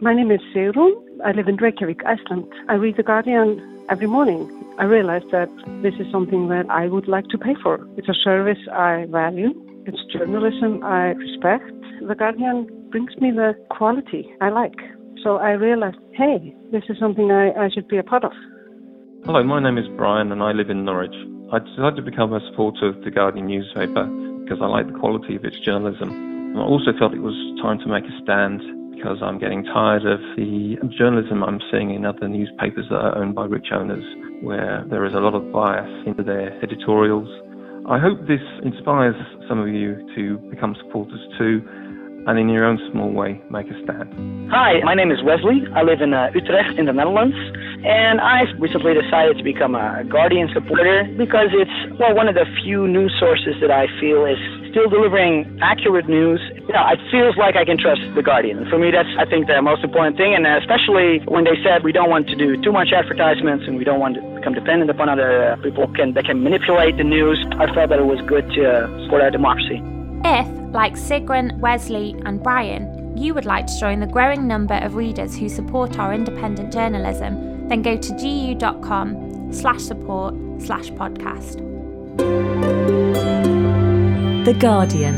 My name is Sigrun. I live in Reykjavik, Iceland. I read The Guardian every morning. I realized that this is something that I would like to pay for. It's a service I value. It's journalism I respect. The Guardian brings me the quality I like. So I realized, hey, this is something I should be a part of. Hello, my name is Brian and I live in Norwich. I decided to become a supporter of The Guardian newspaper because I like the quality of its journalism. And I also felt it was time to make a stand because I'm getting tired of the journalism I'm seeing in other newspapers that are owned by rich owners, where there is a lot of bias into their editorials. I hope this inspires some of you to become supporters too, and in your own small way, make a stand. Hi, my name is Wesley. I live in Utrecht in the Netherlands, and I recently decided to become a Guardian supporter because it's, one of the few news sources that I feel is still delivering accurate news. It feels like I can trust The Guardian. For me, that's, I think, the most important thing, and especially when they said we don't want to do too much advertisements and we don't want to become dependent upon other people that can manipulate the news. I felt that it was good to support our democracy. If, like Sigrun, Wesley and Brian, you would like to join the growing number of readers who support our independent journalism, then go to gu.com/support/podcast. The Guardian.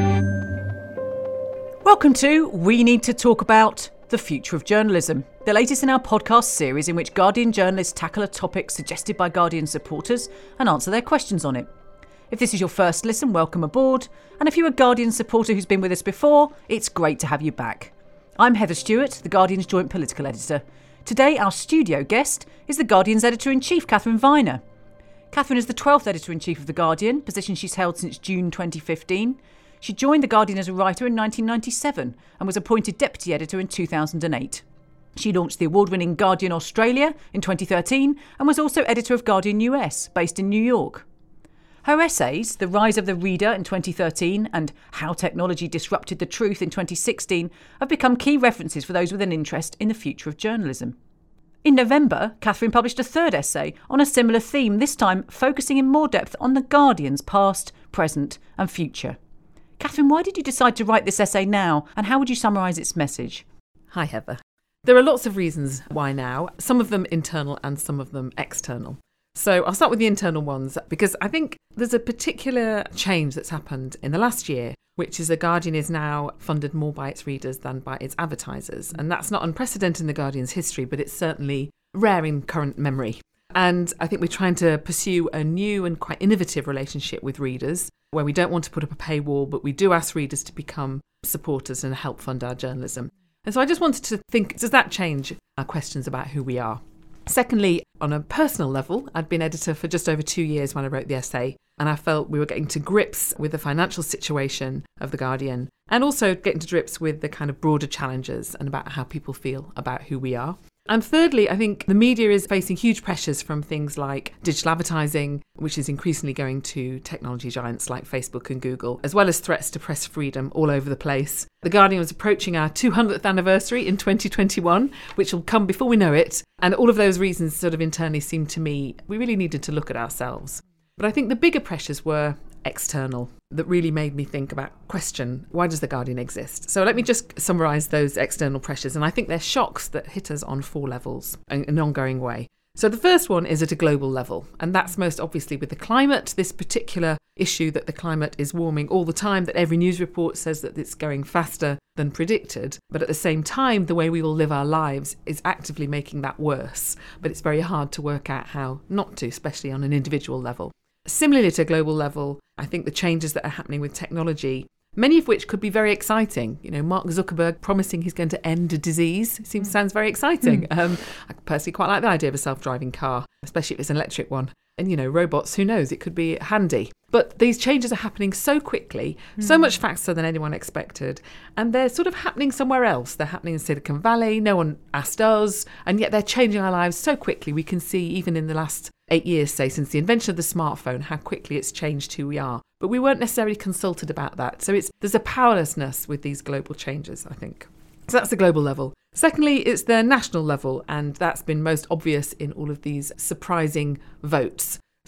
Welcome to We Need to Talk About the Future of Journalism, the latest in our podcast series in which Guardian journalists tackle a topic suggested by Guardian supporters and answer their questions on it. If this is your first listen, welcome aboard. And if you're a Guardian supporter who's been with us before, it's great to have you back. I'm Heather Stewart, the Guardian's joint political editor. Today, our studio guest is the Guardian's editor-in-chief, Catherine Viner. Catherine is the 12th editor-in-chief of The Guardian, position she's held since June 2015. She joined The Guardian as a writer in 1997 and was appointed deputy editor in 2008. She launched the award-winning Guardian Australia in 2013 and was also editor of Guardian US, based in New York. Her essays, The Rise of the Reader in 2013 and How Technology Disrupted the Truth in 2016, have become key references for those with an interest in the future of journalism. In November, Catherine published a third essay on a similar theme, this time focusing in more depth on The Guardian's past, present and future. Catherine, why did you decide to write this essay now, and how would you summarise its message? Hi, Heather. There are lots of reasons why now, some of them internal and some of them external. So I'll start with the internal ones because I think there's a particular change that's happened in the last year, which is The Guardian is now funded more by its readers than by its advertisers. And that's not unprecedented in The Guardian's history, but it's certainly rare in current memory. And I think we're trying to pursue a new and quite innovative relationship with readers, where we don't want to put up a paywall, but we do ask readers to become supporters and help fund our journalism. And so I just wanted to think, does that change our questions about who we are? Secondly, on a personal level, I'd been editor for just over 2 years when I wrote the essay, and I felt we were getting to grips with the financial situation of The Guardian and also getting to grips with the kind of broader challenges and about how people feel about who we are. And thirdly, I think the media is facing huge pressures from things like digital advertising, which is increasingly going to technology giants like Facebook and Google, as well as threats to press freedom all over the place. The Guardian was approaching our 200th anniversary in 2021, which will come before we know it. And all of those reasons sort of internally seemed to me we really needed to look at ourselves. But I think the bigger pressures were external that really made me think about, question, why does The Guardian exist? So let me just summarise those external pressures. And I think they're shocks that hit us on 4 levels in an ongoing way. So the first one is at a global level, and that's most obviously with the climate, this particular issue that the climate is warming all the time, that every news report says that it's going faster than predicted. But at the same time, the way we all live our lives is actively making that worse. But it's very hard to work out how not to, especially on an individual level. Similarly, at a global level, I think the changes that are happening with technology, many of which could be very exciting. You know, Mark Zuckerberg promising he's going to end a disease sounds very exciting. I personally quite like the idea of a self-driving car, especially if it's an electric one. And, you know, robots, who knows, it could be handy. But these changes are happening so quickly, so much faster than anyone expected. And they're sort of happening somewhere else. They're happening in Silicon Valley. No one asked us. And yet they're changing our lives so quickly. We can see even in the last 8 years, say, since the invention of the smartphone, how quickly it's changed who we are. But we weren't necessarily consulted about that. So there's a powerlessness with these global changes, I think. So that's the global level. Secondly, it's the national level, and that's been most obvious in all of these surprising votes.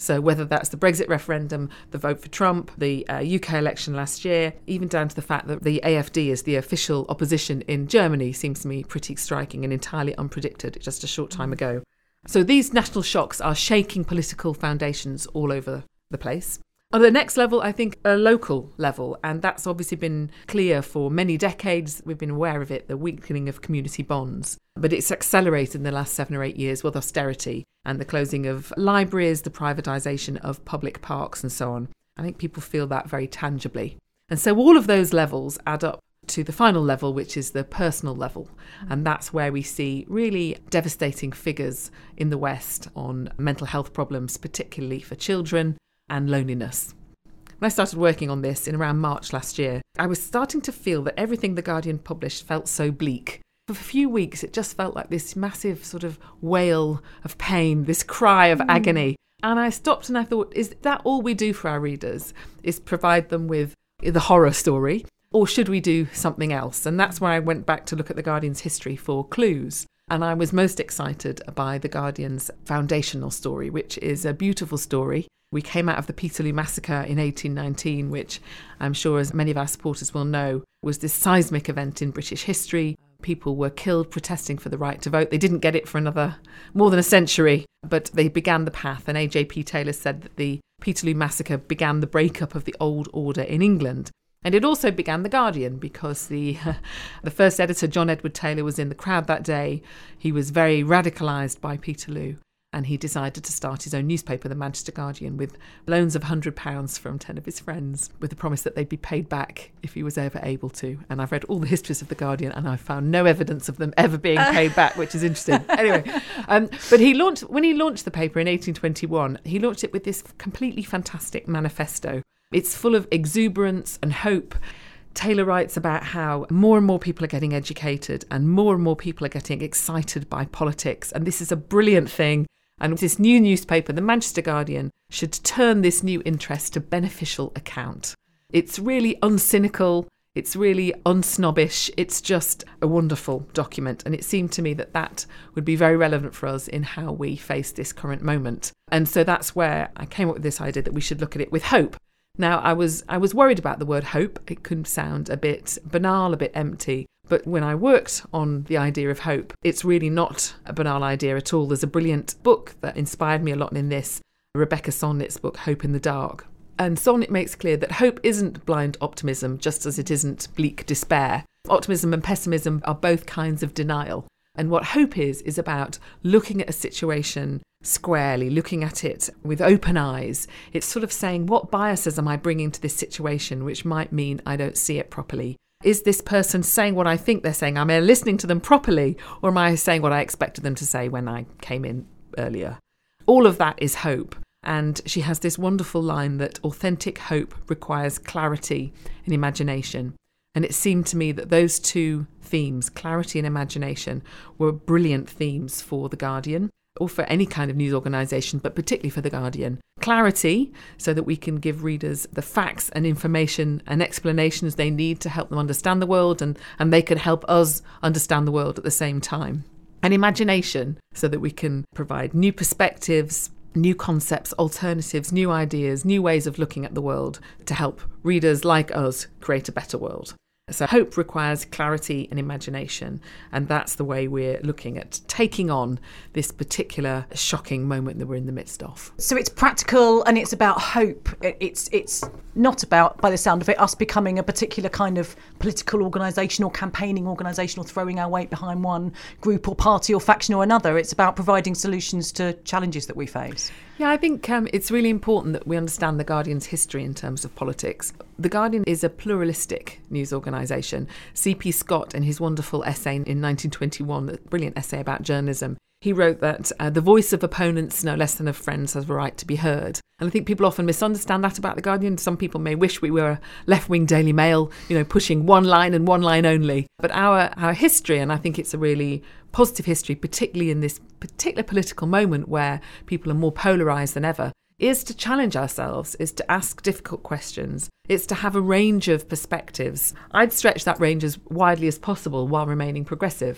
So whether that's the Brexit referendum, the vote for Trump, the UK election last year, even down to the fact that the AfD is the official opposition in Germany seems to me pretty striking and entirely unpredicted just a short time ago. So these national shocks are shaking political foundations all over the place. On the next level, I think a local level, and that's obviously been clear for many decades. We've been aware of it, the weakening of community bonds. But it's accelerated in the last 7 or 8 years with austerity and the closing of libraries, the privatisation of public parks and so on. I think people feel that very tangibly. And so all of those levels add up to the final level, which is the personal level. And that's where we see really devastating figures in the West on mental health problems, particularly for children, and loneliness. When I started working on this in around March last year, I was starting to feel that everything The Guardian published felt so bleak. For a few weeks, it just felt like this massive sort of wail of pain, this cry of agony. And I stopped and I thought, is that all we do for our readers, is provide them with the horror story? Or should we do something else? And that's where I went back to look at The Guardian's history for clues. And I was most excited by The Guardian's foundational story, which is a beautiful story. We came out of the Peterloo Massacre in 1819, which I'm sure, as many of our supporters will know, was this seismic event in British history. People were killed protesting for the right to vote. They didn't get it for more than a century, but they began the path. And A.J.P. Taylor said that the Peterloo Massacre began the breakup of the old order in England. And it also began The Guardian, because the first editor, John Edward Taylor, was in the crowd that day. He was very radicalised by Peterloo, and he decided to start his own newspaper, the Manchester Guardian, with loans of £100 from 10 of his friends, with the promise that they'd be paid back if he was ever able to. And I've read all the histories of The Guardian, and I've found no evidence of them ever being paid back, which is interesting. Anyway, but when he launched the paper in 1821, he launched it with this completely fantastic manifesto. It's full of exuberance and hope. Taylor writes about how more and more people are getting educated and more people are getting excited by politics. And this is a brilliant thing. And this new newspaper, the Manchester Guardian, should turn this new interest to beneficial account. It's really uncynical. It's really unsnobbish. It's just a wonderful document. And it seemed to me that that would be very relevant for us in how we face this current moment. And so that's where I came up with this idea that we should look at it with hope. Now, I was worried about the word hope. It could sound a bit banal, a bit empty. But when I worked on the idea of hope, it's really not a banal idea at all. There's a brilliant book that inspired me a lot in this, Rebecca Solnit's book, Hope in the Dark. And Solnit makes clear that hope isn't blind optimism, just as it isn't bleak despair. Optimism and pessimism are both kinds of denial. And what hope is about looking at a situation squarely, looking at it with open eyes. It's sort of saying, what biases am I bringing to this situation, which might mean I don't see it properly? Is this person saying what I think they're saying? Am I listening to them properly, or am I saying what I expected them to say when I came in earlier? All of that is hope. And she has this wonderful line that authentic hope requires clarity and imagination. And it seemed to me that those two themes, clarity and imagination, were brilliant themes for The Guardian, or for any kind of news organisation, but particularly for The Guardian. Clarity, so that we can give readers the facts and information and explanations they need to help them understand the world, and they can help us understand the world at the same time. And imagination, so that we can provide new perspectives, new concepts, alternatives, new ideas, new ways of looking at the world to help readers like us create a better world. So hope requires clarity and imagination, and that's the way we're looking at taking on this particular shocking moment that we're in the midst of. So it's practical and it's about hope. It's not about, by the sound of it, us becoming a particular kind of political organisation or campaigning organisation or throwing our weight behind one group or party or faction or another. It's about providing solutions to challenges that we face. Yeah, I think it's really important that we understand The Guardian's history in terms of politics. The Guardian is a pluralistic news organisation. C.P. Scott, in his wonderful essay in 1921, a brilliant essay about journalism, he wrote that the voice of opponents, no less than of friends, has a right to be heard. And I think people often misunderstand that about The Guardian. Some people may wish we were a left-wing Daily Mail, pushing one line and one line only. But our history, and I think it's a really positive history, particularly in this particular political moment where people are more polarised than ever, is to challenge ourselves, is to ask difficult questions. It's to have a range of perspectives. I'd stretch that range as widely as possible while remaining progressive.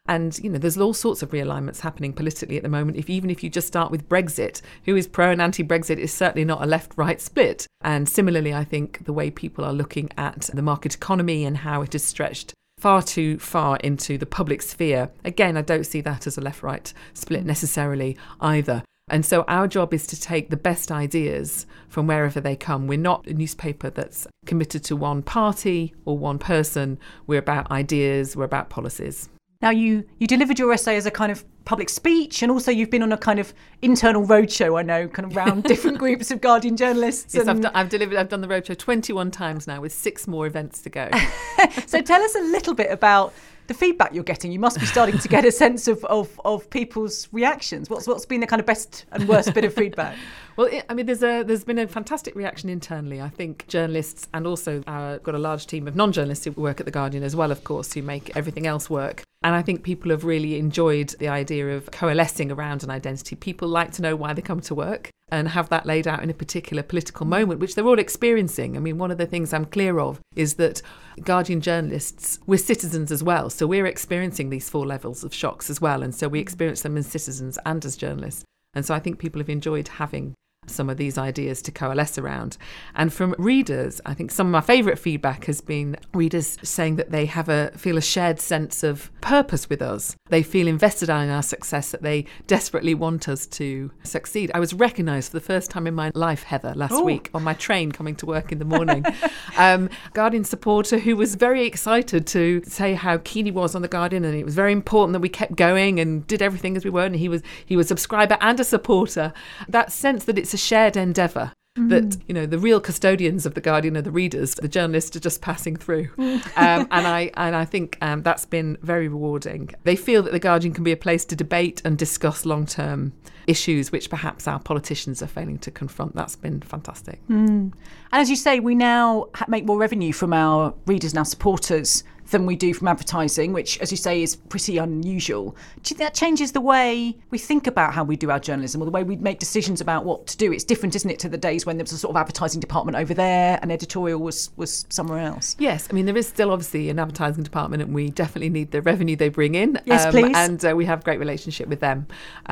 And, there's all sorts of realignments happening politically at the moment. Even if you just start with Brexit, who is pro and anti-Brexit is certainly not a left-right split. And similarly, I think the way people are looking at the market economy and how it is stretched far too far into the public sphere. Again, I don't see that as a left-right split necessarily either. And so our job is to take the best ideas from wherever they come. We're not a newspaper that's committed to one party or one person. We're about ideas, we're about policies. Now, you delivered your essay as a kind of public speech, and also you've been on a kind of internal roadshow, I know, kind of around different groups of Guardian journalists. Yes, I've done the roadshow 21 times now with 6 more events to go. So tell us a little bit about the feedback you're getting. You must be starting to get a sense of people's reactions. What's been the kind of best and worst bit of feedback? Well, there's been a fantastic reaction internally. I think journalists, and also got a large team of non-journalists who work at The Guardian as well, of course, who make everything else work. And I think people have really enjoyed the idea of coalescing around an identity. People like to know why they come to work and have that laid out in a particular political moment, which they're all experiencing. I mean, one of the things I'm clear of is that Guardian journalists, we're citizens as well. So we're experiencing these 4 levels of shocks as well. And so we experience them as citizens and as journalists. And so I think people have enjoyed having some of these ideas to coalesce around. And from readers, I think some of my favourite feedback has been readers saying that they feel a shared sense of purpose with us. They feel invested in our success, that they desperately want us to succeed. I was recognised for the first time in my life, Heather, last week on my train coming to work in the morning. Guardian supporter who was very excited to say how keen he was on The Guardian, and it was very important that we kept going and did everything as we were, and he was a subscriber and a supporter. That sense that it's a shared endeavour, that the real custodians of The Guardian are the readers, the journalists are just passing through. And I think that's been very rewarding. They feel that The Guardian can be a place to debate and discuss long-term issues which perhaps our politicians are failing to confront. That's been fantastic. And as you say, we now make more revenue from our readers and our supporters than we do from advertising, which, as you say, is pretty unusual. Do you think that changes the way we think about how we do our journalism, or the way we make decisions about what to do? It's different, isn't it, to the days when there was a sort of advertising department over there and editorial was somewhere else? Yes, I mean, there is still obviously an advertising department, and we definitely need the revenue they bring in. Yes, please. And we have a great relationship with them,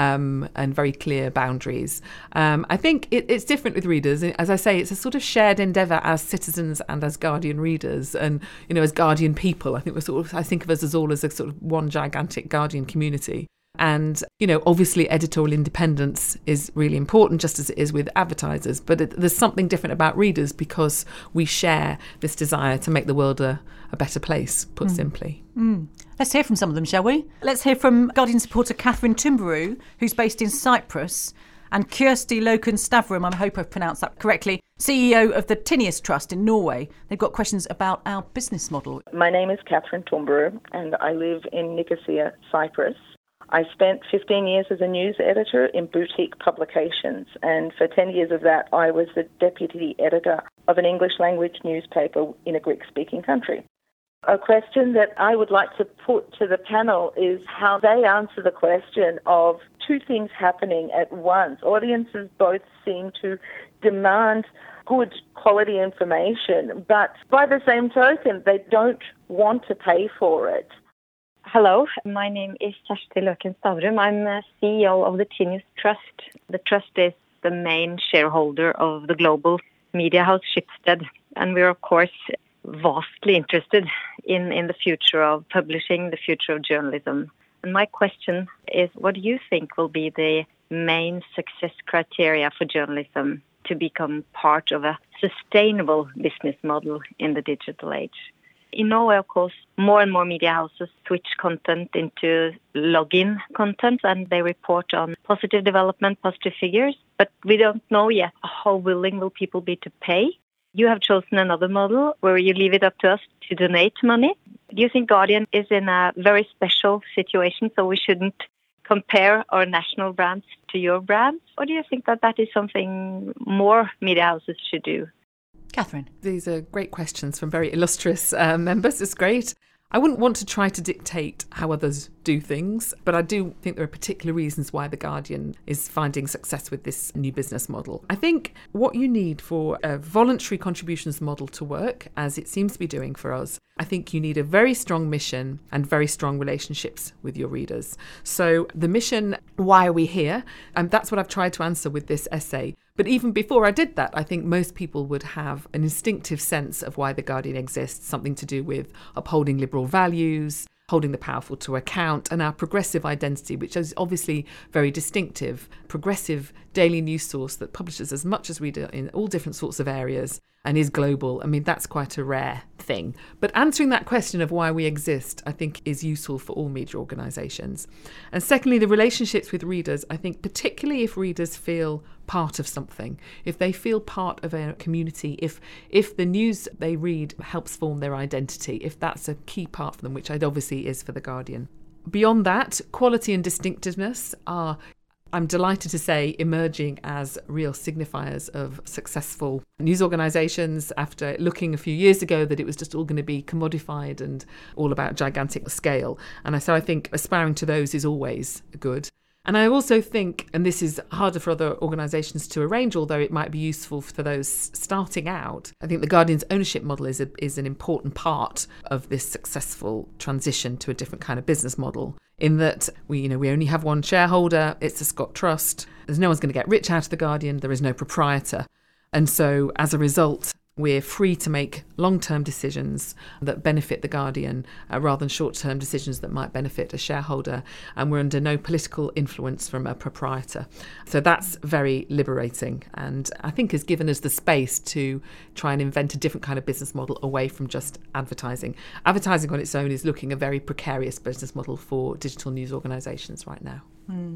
and very clear boundaries. I think it's different with readers. As I say, it's a sort of shared endeavour as citizens and as Guardian readers, and as Guardian people. I think I think of us as all as a sort of one gigantic Guardian community. And, obviously editorial independence is really important, just as it is with advertisers. But there's something different about readers because we share this desire to make the world a better place, put simply. Let's hear from some of them, shall we? Let's hear from Guardian supporter Catherine Tumberu, who's based in Cyprus, and Kjersti Loken Stavrum, I hope I've pronounced that correctly, CEO of the Tinius Trust in Norway. They've got questions about our business model. My name is Catherine Tumberu, and I live in Nicosia, Cyprus. I spent 15 years as a news editor in boutique publications, and for 10 years of that, I was the deputy editor of an English language newspaper in a Greek-speaking country. A question that I would like to put to the panel is how they answer the question of 2 things happening at once. Audiences both seem to demand good quality information, but by the same token, they don't want to pay for it. Hello, my name is Kjersti Loken Stavrum. I'm CEO of the Tinius Trust. The trust is the main shareholder of the global media house Schibsted, and we're of course vastly interested in the future of publishing, the future of journalism. And my question is, what do you think will be the main success criteria for journalism to become part of a sustainable business model in the digital age? In Norway, of course, more and more media houses switch content into login content, and they report on positive development, positive figures. But we don't know yet how willing will people be to pay. You have chosen another model where you leave it up to us to donate money. Do you think Guardian is in a very special situation, so we shouldn't compare our national brands to your brands? Or do you think that is something more media houses should do? Catherine. These are great questions from very illustrious members. It's great. I wouldn't want to try to dictate how others do things, but I do think there are particular reasons why The Guardian is finding success with this new business model. I think what you need for a voluntary contributions model to work, as it seems to be doing for us, I think you need a very strong mission and very strong relationships with your readers. So the mission, why are we here? And that's what I've tried to answer with this essay. But even before I did that, I think most people would have an instinctive sense of why The Guardian exists, something to do with upholding liberal values, holding the powerful to account, and our progressive identity, which is obviously very distinctive. Progressive daily news source that publishes as much as we do in all different sorts of areas and is global. I mean, that's quite a rare thing. But answering that question of why we exist, I think, is useful for all media organisations. And secondly, the relationships with readers, I think particularly if readers feel part of something, if they feel part of a community, if the news they read helps form their identity, if that's a key part for them, which it obviously is for The Guardian. Beyond that, quality and distinctiveness are, I'm delighted to say, emerging as real signifiers of successful news organisations after looking a few years ago that it was just all going to be commodified and all about gigantic scale. And so I think aspiring to those is always good. And I also think, and this is harder for other organisations to arrange, although it might be useful for those starting out, I think The Guardian's ownership model is an important part of this successful transition to a different kind of business model, in that we only have one shareholder, it's a Scott Trust, there's no one's going to get rich out of The Guardian, there is no proprietor. And so as a result, we're free to make long-term decisions that benefit The Guardian rather than short-term decisions that might benefit a shareholder. And we're under no political influence from a proprietor. So that's very liberating and I think has given us the space to try and invent a different kind of business model away from just advertising. Advertising on its own is looking a very precarious business model for digital news organisations right now.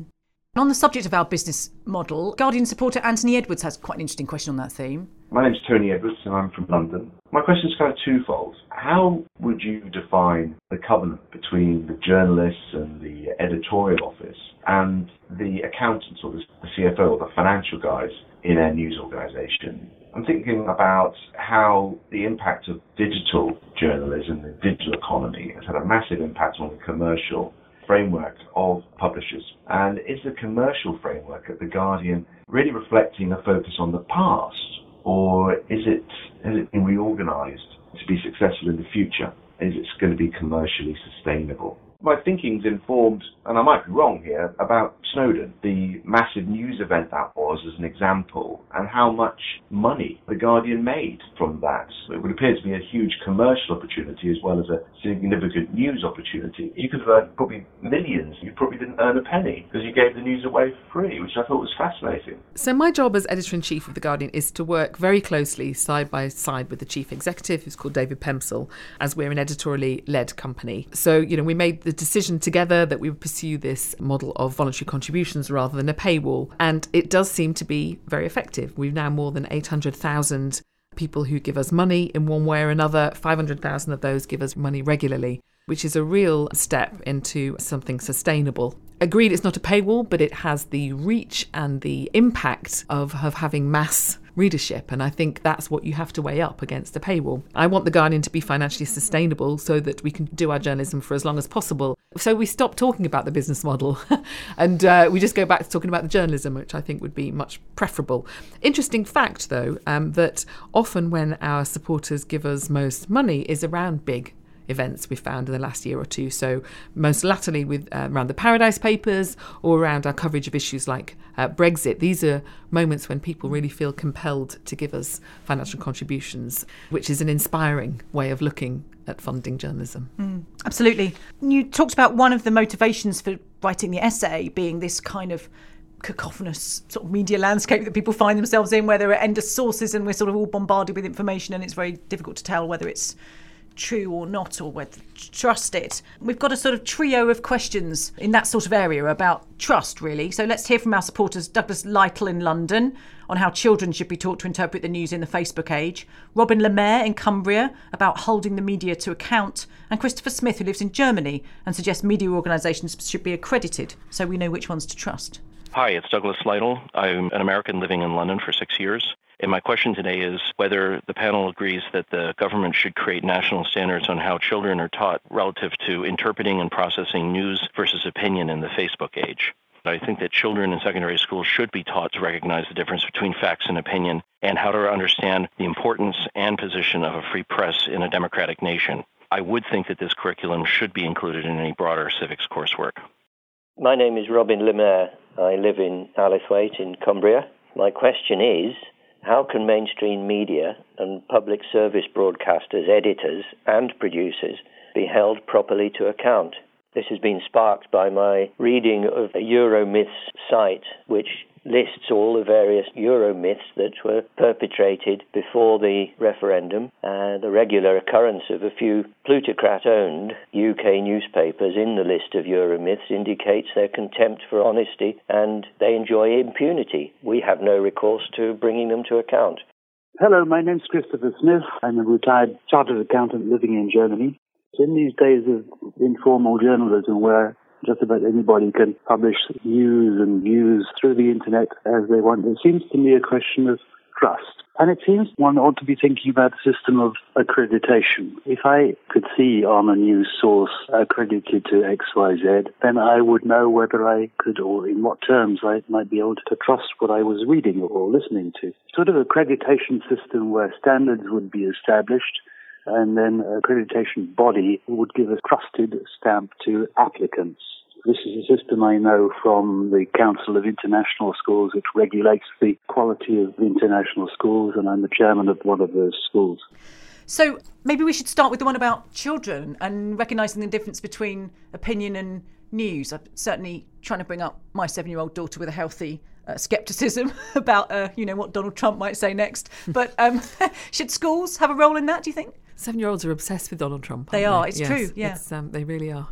On the subject of our business model, Guardian supporter Anthony Edwards has quite an interesting question on that theme. My name's Tony Edwards and I'm from London. My question is kind of twofold. How would you define the covenant between the journalists and the editorial office and the accountants or the CFO or the financial guys in a news organisation? I'm thinking about how the impact of digital journalism, the digital economy, has had a massive impact on the commercial framework of publishers. And is the commercial framework at The Guardian really reflecting a focus on the past, or has it been reorganised to be successful in the future? Is it going to be commercially sustainable? My thinking's informed, and I might be wrong here, about Snowden, the massive news event that was as an example, and how much money The Guardian made from that. It would appear to be a huge commercial opportunity as well as a significant news opportunity. You could have earned probably millions. You probably didn't earn a penny because you gave the news away for free, which I thought was fascinating. So my job as editor-in-chief of The Guardian is to work very closely side by side with the chief executive, who's called David Pemsel, as we're an editorially led company. So, we made the decision together that we would pursue this model of voluntary contributions rather than a paywall. And it does seem to be very effective. We've now more than 800,000 people who give us money in one way or another. 500,000 of those give us money regularly, which is a real step into something sustainable. Agreed, it's not a paywall, but it has the reach and the impact of having mass readership. And I think that's what you have to weigh up against a paywall. I want The Guardian to be financially sustainable so that we can do our journalism for as long as possible. So we stop talking about the business model and we just go back to talking about the journalism, which I think would be much preferable. Interesting fact, though, that often when our supporters give us most money is around big events we've found in the last year or two. So most latterly with around the Paradise Papers or around our coverage of issues like Brexit. These are moments when people really feel compelled to give us financial contributions, which is an inspiring way of looking at funding journalism. Absolutely. You talked about one of the motivations for writing the essay being this kind of cacophonous sort of media landscape that people find themselves in, where there are endless sources and we're sort of all bombarded with information and it's very difficult to tell whether it's true or not, or whether to trust it. We've got a sort of trio of questions in that sort of area about trust, really. So let's hear from our supporters, Douglas Lytle in London, on how children should be taught to interpret the news in the Facebook age, Robin Lemaire in Cumbria about holding the media to account, and Christopher Smith, who lives in Germany and suggests media organisations should be accredited so we know which ones to trust. Hi, it's Douglas Lytle. I'm an American living in London for 6 years. And my question today is whether the panel agrees that the government should create national standards on how children are taught relative to interpreting and processing news versus opinion in the Facebook age. I think that children in secondary schools should be taught to recognize the difference between facts and opinion and how to understand the importance and position of a free press in a democratic nation. I would think that this curriculum should be included in any broader civics coursework. My name is Robin Lemaire. I live in Allithwaite in Cumbria. My question is, how can mainstream media and public service broadcasters, editors and producers be held properly to account? This has been sparked by my reading of a Euromyths site which lists all the various Euromyths that were perpetrated before the referendum. The regular occurrence of a few plutocrat-owned UK newspapers in the list of Euromyths indicates their contempt for honesty, and they enjoy impunity. We have no recourse to bringing them to account. Hello, my name's Christopher Smith. I'm a retired chartered accountant living in Germany. In these days of informal journalism where just about anybody can publish news and views through the internet as they want, it seems to me a question of trust. And it seems one ought to be thinking about a system of accreditation. If I could see on a news source accredited to XYZ, then I would know whether I could, or in what terms I might be able to trust what I was reading or listening to. Sort of accreditation system where standards would be established, and then an accreditation body would give a trusted stamp to applicants. This is a system I know from the Council of International Schools, which regulates the quality of international schools, and I'm the chairman of one of those schools. So maybe we should start with the one about children and recognising the difference between opinion and news. I'm certainly trying to bring up my 7-year-old daughter with a healthy scepticism about, what Donald Trump might say next. But should schools have a role in that, do you think? 7-year-olds are obsessed with Donald Trump. They are. It's true. Yeah, they really are.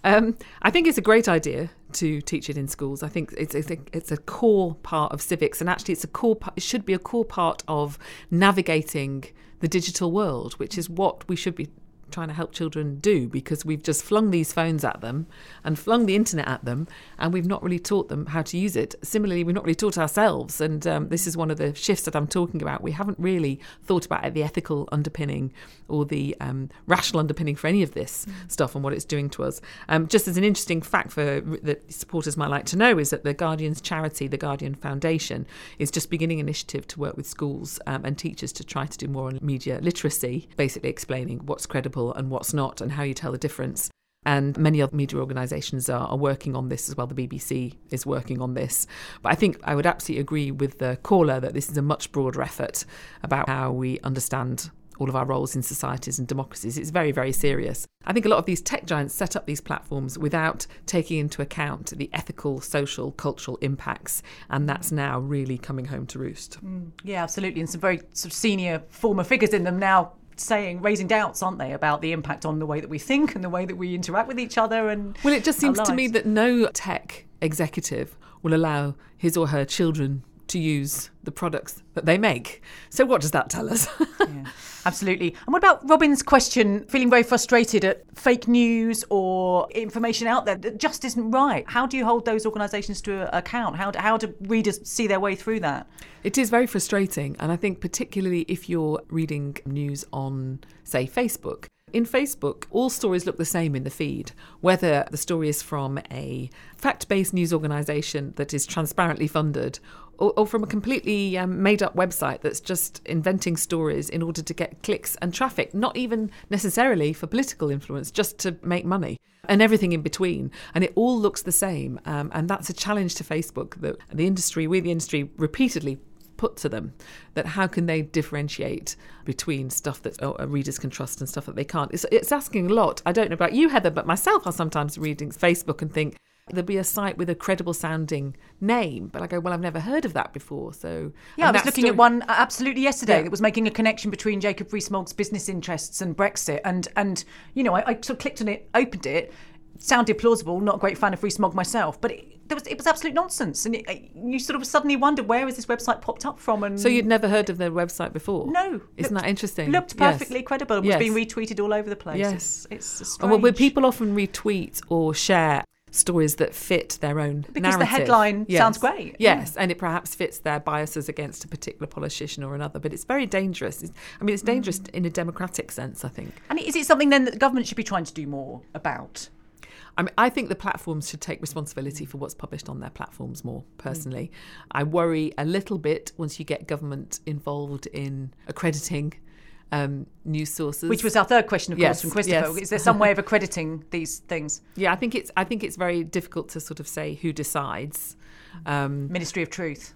I think it's a great idea to teach it in schools. I think it's a core part of civics, and actually, it should be a core part of navigating the digital world, which is what we should be trying to help children do, because we've just flung these phones at them and flung the internet at them, and we've not really taught them how to use it. Similarly, we've not really taught ourselves, and this is one of the shifts that I'm talking about. We haven't really thought about the ethical underpinning or the rational underpinning for any of this stuff and what it's doing to us. Just as an interesting fact that supporters might like to know is that the Guardian's charity, the Guardian Foundation, is just beginning an initiative to work with schools and teachers to try to do more on media literacy, basically explaining what's credible and what's not and how you tell the difference. And many other media organisations are working on this as well. The BBC is working on this. But I think I would absolutely agree with the caller that this is a much broader effort about how we understand all of our roles in societies and democracies. It's very, very serious. I think a lot of these tech giants set up these platforms without taking into account the ethical, social, cultural impacts, and that's now really coming home to roost. Yeah, absolutely. And some very sort of senior former figures in them now raising doubts, aren't they, about the impact on the way that we think and the way that we interact with each other. And well, it just seems to me that no tech executive will allow his or her children to use the products that they make. So what does that tell us? Yeah, absolutely. And what about Robin's question, feeling very frustrated at fake news or information out there that just isn't right? How do you hold those organisations to account? How do readers see their way through that? It is very frustrating. And I think particularly if you're reading news on, say, Facebook. In Facebook, all stories look the same in the feed, whether the story is from a fact-based news organisation that is transparently funded or from a completely made-up website that's just inventing stories in order to get clicks and traffic, not even necessarily for political influence, just to make money, and everything in between. And it all looks the same. And that's a challenge to Facebook that we, the industry, repeatedly put to them, that how can they differentiate between stuff that readers can trust and stuff that they can't. It's asking a lot. I don't know about you, Heather, but myself, I sometimes reading Facebook and think there'll be a site with a credible sounding name, but I go, well, I've never heard of that before. So yeah, I was looking at one absolutely yesterday that was making a connection between Jacob Rees-Mogg's business interests and Brexit, and I sort of clicked on it, opened it. Sounded plausible, not a great fan of Rees-Mogg myself, but it was absolute nonsense. And you sort of suddenly wondered, where has this website popped up from? And so you'd never heard of their website before? No. Isn't that interesting? Looked perfectly credible. It was being retweeted all over the place. Yes. It's strange. Well, people often retweet or share stories that fit their own because narrative. The headline sounds great. Yes, and it perhaps fits their biases against a particular politician or another. But it's very dangerous. It's dangerous in a democratic sense, I think. And is it something then that the government should be trying to do more about? I think the platforms should take responsibility for what's published on their platforms more, personally. I worry a little bit once you get government involved in accrediting news sources, which was our third question, of course, from Christopher. Yes. Is there some way of accrediting these things? Yeah, I think it's very difficult to sort of say who decides. Ministry of Truth.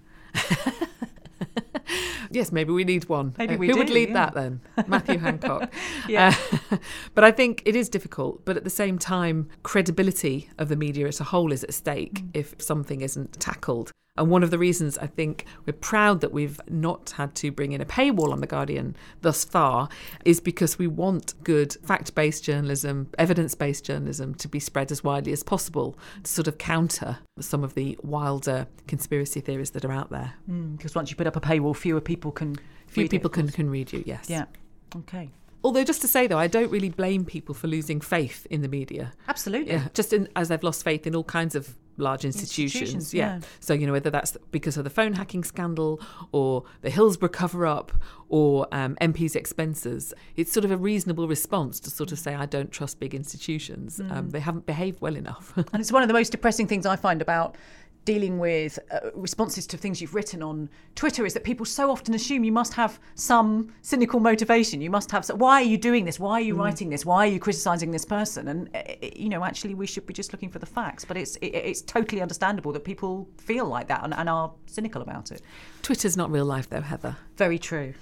Yes, maybe we need one. Maybe Who would lead that then? Matthew Hancock. Yeah. But I think it is difficult. But at the same time, credibility of the media as a whole is at stake if something isn't tackled. And one of the reasons I think we're proud that we've not had to bring in a paywall on The Guardian thus far is because we want good fact-based journalism, evidence-based journalism to be spread as widely as possible to sort of counter some of the wilder conspiracy theories that are out there. Because once you put up a paywall, fewer people can read you, yes. Yeah, okay. Although, just to say, though, I don't really blame people for losing faith in the media. Absolutely. Yeah, as they've lost faith in all kinds of large institutions. Yeah. So, whether that's because of the phone hacking scandal or the Hillsborough cover-up or MPs' expenses, it's sort of a reasonable response to sort of say, I don't trust big institutions. They haven't behaved well enough. And it's one of the most depressing things I find about dealing with responses to things you've written on Twitter is that people so often assume you must have some cynical motivation. You must have, why are you doing this? Why are you writing this? Why are you criticising this person? And, actually we should be just looking for the facts. But it's totally understandable that people feel like that and are cynical about it. Twitter's not real life though, Heather. Very true.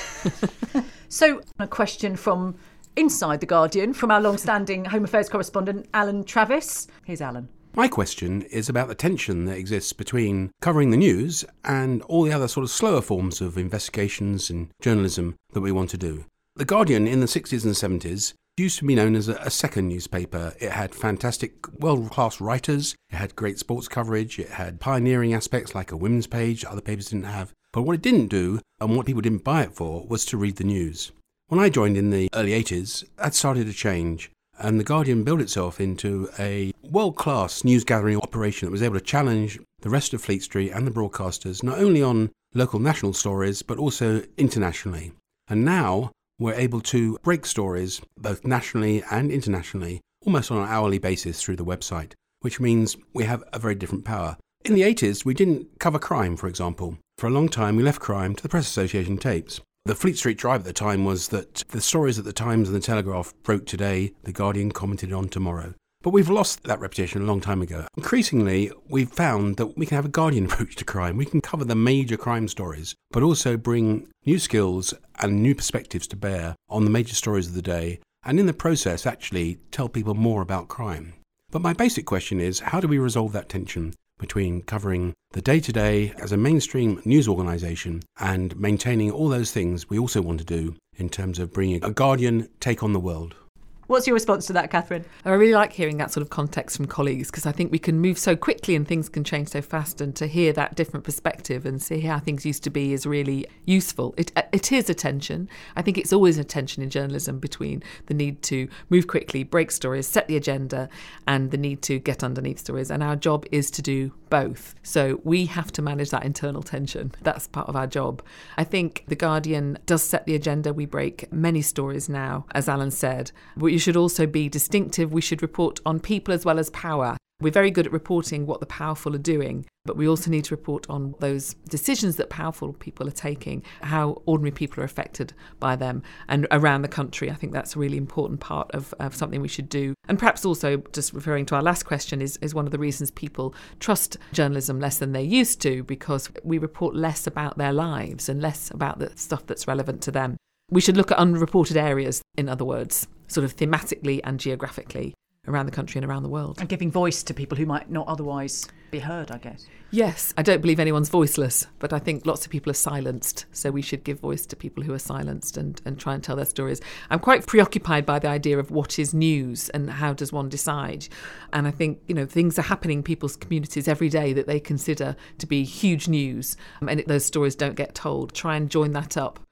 So a question from inside The Guardian from our long-standing Home Affairs correspondent, Alan Travis. Here's Alan. My question is about the tension that exists between covering the news and all the other sort of slower forms of investigations and journalism that we want to do. The Guardian in the 60s and 70s used to be known as a second newspaper. It had fantastic, world-class writers, it had great sports coverage, it had pioneering aspects like a women's page other papers didn't have. But what it didn't do, and what people didn't buy it for, was to read the news. When I joined in the early 80s, that started to change. And The Guardian built itself into a world-class news-gathering operation that was able to challenge the rest of Fleet Street and the broadcasters, not only on local national stories, but also internationally. And now we're able to break stories, both nationally and internationally, almost on an hourly basis through the website, which means we have a very different power. In the 80s, we didn't cover crime, for example. For a long time, we left crime to the Press Association tapes. The Fleet Street drive at the time was that the stories that the Times and the Telegraph broke today, The Guardian commented on tomorrow. But we've lost that reputation a long time ago. Increasingly, we've found that we can have a Guardian approach to crime. We can cover the major crime stories, but also bring new skills and new perspectives to bear on the major stories of the day, and in the process actually tell people more about crime. But my basic question is, how do we resolve that tension between covering the day-to-day as a mainstream news organisation and maintaining all those things we also want to do in terms of bringing a Guardian take on the world? What's your response to that, Catherine? I really like hearing that sort of context from colleagues because I think we can move so quickly and things can change so fast, and to hear that different perspective and see how things used to be is really useful. It is a tension. I think it's always a tension in journalism between the need to move quickly, break stories, set the agenda, and the need to get underneath stories. And our job is to do both. So we have to manage that internal tension. That's part of our job. I think The Guardian does set the agenda. We break many stories now, as Alan said. But you should also be distinctive. We should report on people as well as power. We're very good at reporting what the powerful are doing, but we also need to report on those decisions that powerful people are taking, how ordinary people are affected by them, and around the country. I think that's a really important part of something we should do. And perhaps also, just referring to our last question, is one of the reasons people trust journalism less than they used to, because we report less about their lives and less about the stuff that's relevant to them. We should look at unreported areas, in other words, sort of thematically and geographically, around the country and around the world. And giving voice to people who might not otherwise be heard, I guess. Yes, I don't believe anyone's voiceless, but I think lots of people are silenced. So we should give voice to people who are silenced and try and tell their stories. I'm quite preoccupied by the idea of what is news and how does one decide. And I think, things are happening in people's communities every day that they consider to be huge news, and those stories don't get told. Try and join that up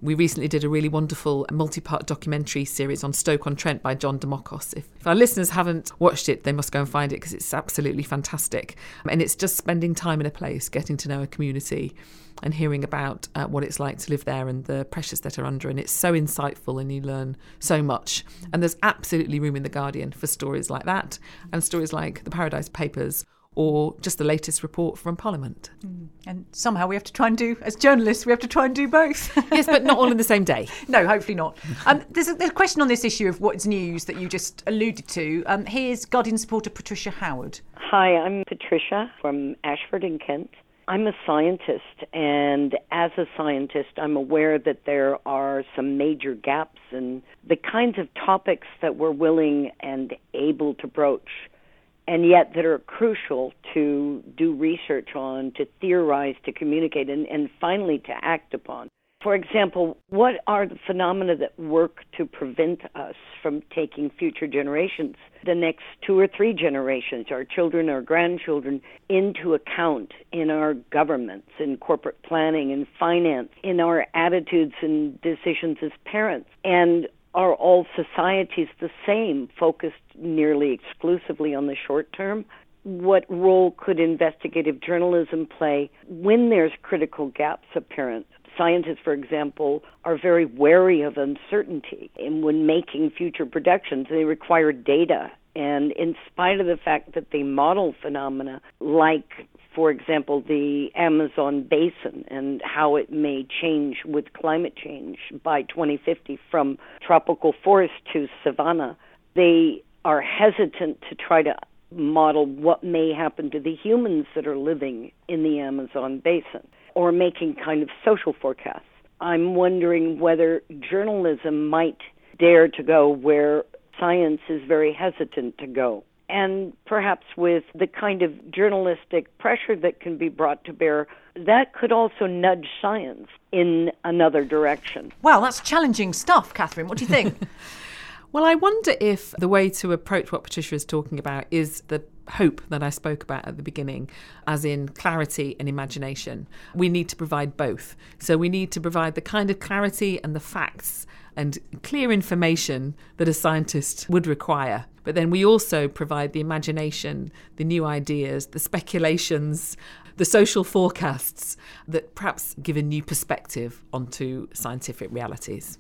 We recently did a really wonderful multi-part documentary series on Stoke-on-Trent by John Demokos. If our listeners haven't watched it, they must go and find it because it's absolutely fantastic. And it's just spending time in a place, getting to know a community and hearing about what it's like to live there and the pressures that are under. And it's so insightful and you learn so much. And there's absolutely room in The Guardian for stories like that and stories like the Paradise Papers or just the latest report from Parliament. And somehow we have to try and do, as journalists, we have to try and do both. Yes, but not all in the same day. No, hopefully not. There's a question on this issue of what's news that you just alluded to. Here's Guardian supporter Patricia Howard. Hi, I'm Patricia from Ashford in Kent. I'm a scientist, and as a scientist, I'm aware that there are some major gaps in the kinds of topics that we're willing and able to broach, and yet that are crucial to do research on, to theorize, to communicate, and finally to act upon. For example, what are the phenomena that work to prevent us from taking future generations, the next 2 or 3 generations, our children, our grandchildren, into account in our governments, in corporate planning, in finance, in our attitudes and decisions as parents? And are all societies the same, focused nearly exclusively on the short term? What role could investigative journalism play when there's critical gaps apparent? Scientists, for example, are very wary of uncertainty, and when making future predictions, they require data. And in spite of the fact that they model phenomena like, for example, the Amazon basin and how it may change with climate change by 2050 from tropical forest to savanna, they are hesitant to try to model what may happen to the humans that are living in the Amazon basin, or making kind of social forecasts. I'm wondering whether journalism might dare to go where science is very hesitant to go. And perhaps with the kind of journalistic pressure that can be brought to bear, that could also nudge science in another direction. Wow, that's challenging stuff, Catherine. What do you think? Well, I wonder if the way to approach what Patricia is talking about is the hope that I spoke about at the beginning, as in clarity and imagination. We need to provide both. So we need to provide the kind of clarity and the facts and clear information that a scientist would require. But then we also provide the imagination, the new ideas, the speculations, the social forecasts that perhaps give a new perspective onto scientific realities.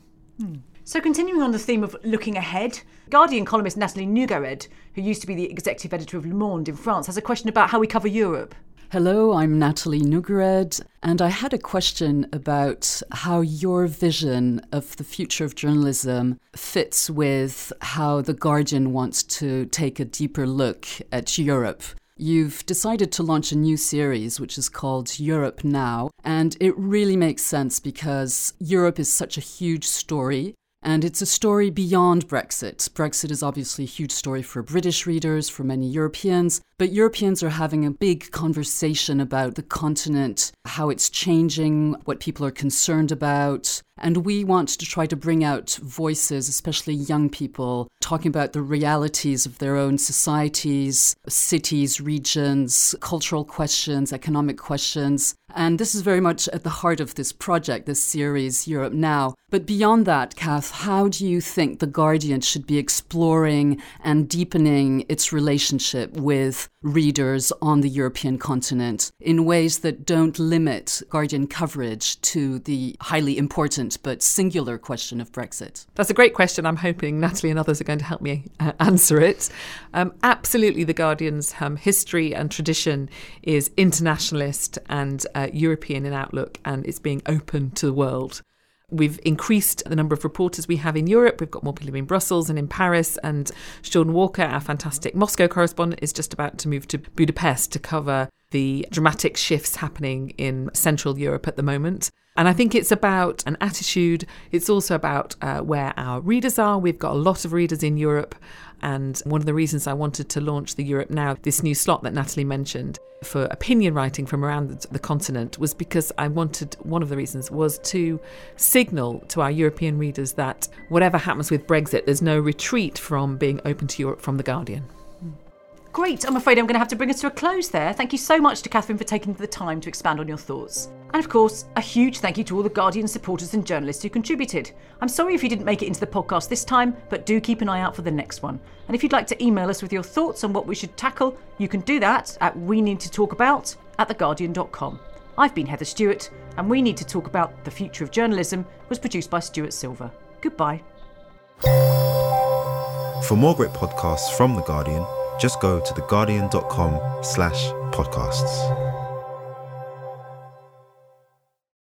So continuing on the theme of looking ahead, Guardian columnist Nathalie Noguered, who used to be the executive editor of Le Monde in France, has a question about how we cover Europe. Hello, I'm Nathalie Noguered, and I had a question about how your vision of the future of journalism fits with how The Guardian wants to take a deeper look at Europe. You've decided to launch a new series, which is called Europe Now, and it really makes sense because Europe is such a huge story. And it's a story beyond Brexit. Brexit is obviously a huge story for British readers, for many Europeans, but Europeans are having a big conversation about the continent, how it's changing, what people are concerned about. And we want to try to bring out voices, especially young people, talking about the realities of their own societies, cities, regions, cultural questions, economic questions. And this is very much at the heart of this project, this series, Europe Now. But beyond that, Kath, how do you think The Guardian should be exploring and deepening its relationship with readers on the European continent in ways that don't limit Guardian coverage to the highly important but singular question of Brexit? That's a great question. I'm hoping Natalie and others are going to help me answer it. Absolutely, The Guardian's history and tradition is internationalist and European in outlook, and it's being open to the world. We've increased the number of reporters we have in Europe. We've got more people in Brussels and in Paris. And Sean Walker, our fantastic Moscow correspondent, is just about to move to Budapest to cover the dramatic shifts happening in Central Europe at the moment. And I think it's about an attitude. It's also about where our readers are. We've got a lot of readers in Europe. And one of the reasons I wanted to launch the Europe Now, this new slot that Natalie mentioned, for opinion writing from around the continent, was because one of the reasons was to signal to our European readers that whatever happens with Brexit, there's no retreat from being open to Europe from The Guardian. Great. I'm afraid I'm going to have to bring us to a close there. Thank you so much to Catherine for taking the time to expand on your thoughts. And of course, a huge thank you to all the Guardian supporters and journalists who contributed. I'm sorry if you didn't make it into the podcast this time, but do keep an eye out for the next one. And if you'd like to email us with your thoughts on what we should tackle, you can do that at weneedtotalkabout@theguardian.com. I've been Heather Stewart, and We Need to Talk About the Future of Journalism was produced by Stuart Silver. Goodbye. For more great podcasts from The Guardian, just go to theguardian.com/podcasts.